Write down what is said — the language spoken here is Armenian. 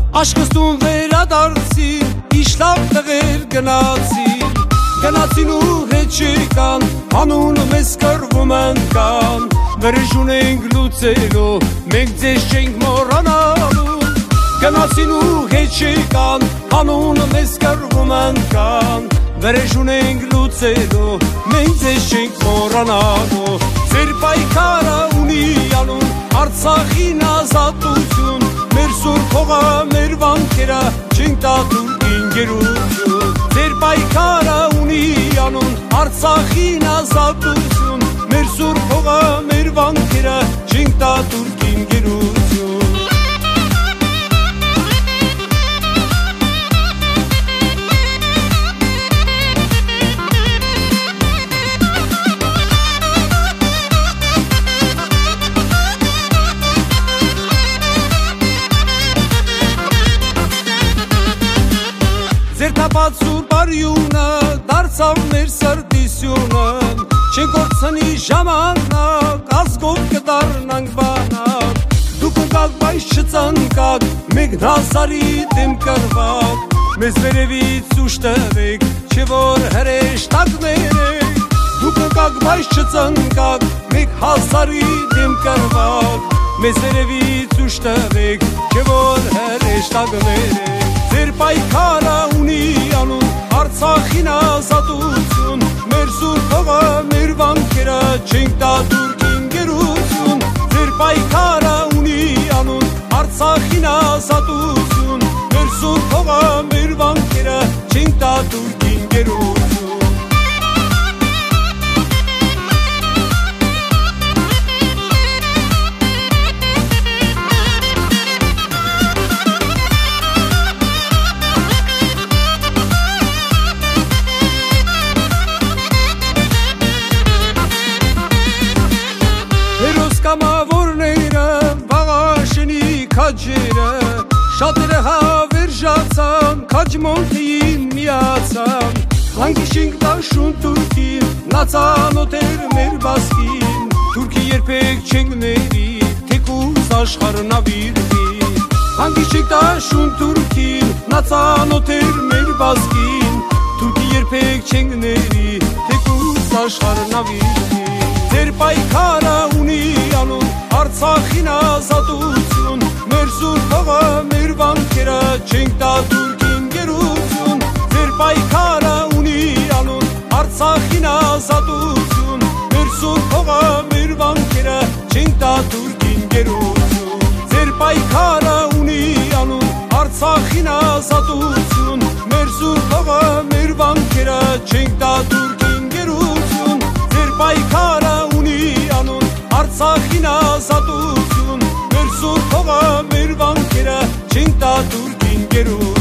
Աշկստուն վերադարձին, իշլավ տղեր գնացին ու հետ չեկան, անունը մեզ կրվում են կան, վրեժուն ենք լուծելու, մենք ձեզ չենք մոռանալու, գնացին ու հետ չեկան, անունը մեզ կրվում են կան, վրեժուն ենք լուծելու, մենք ձեզ չենք մոռանալու, ձեր պայքարը ունի անուն, Արցախին ազատություն, մեր սուրբ հողը, մեր վանքերը, չենք տա թուրքին գերություն, ձեր պայքարը ունի անուն, Արցախին ազատություն, մեր սուրբ հողը, մեր վանքերը, չենք տա թուրքին գերություն։ Ձեր թափած սուրբ արյունը դարձավ մեր սրտիսյունը, չենք կորցնի ժամանակ, ազգով կդառնանք բանակ, դուք ընկաք բայց չծնկաք, մենք հազարի դեմ կռվակ, մեզ վերևից ուշ տվեք, չէ որ հրեշտակներ եք, դուք ընկաք բայց չծնկաք, մենք հազարի դեմ կռվակ, մեզ վերևից ուշ տվեք, չէ որ հրեշտակներ եք, ձեր պայքարը ունի անուն, Արցախին ազատություն, մեր սուրբ հողը, մեր վանքերը, չենք տա թուրքին գերություն, ձեր պայքարը ունի անուն, Արցախին ազատություն, մեր սուրբ հողը, մեր վանքերը, չենք տա թուրքին գերություն։ Կամավորները, վաղաշնի քաջերը, շատերը հավերժացան, քաջմոնթեին միացան, հանգիշինք դաշուն թուրքին, նա ծանոթ էր մեր բասկին, թուրքի երբեք չենք ների, թեկուզ աշխարհը նավիրվի, հանգիշինք դաշուն թուրքին, նա ծանոթ էր մեր բասկին, թուրքի երբեք չենք ների, թեկուզ աշխարհը նավիրվի, ձեր պայքարը ունի անուն, Արցախին ազատություն, մեր սուրբ հողը, մեր վանքերը, չենք տա թուրքին գերություն, ձեր պայքարը ունի անուն, Արցախին ազատություն, մեր սուրբ հողը, մեր վանքերը, չենք տա թուրքին գերություն, ձեր պայքարը ունի անուն, Արցախին ազատություն, մեր սուրբ հողը, մեր վանքերը, չենք տա թուրքին գերություն, ձեր պայքարը ունի անուն, Արցախին ազատություն, մեր սուրբ հողը, մեր վանքերը, չենք տա թուրքին գերություն։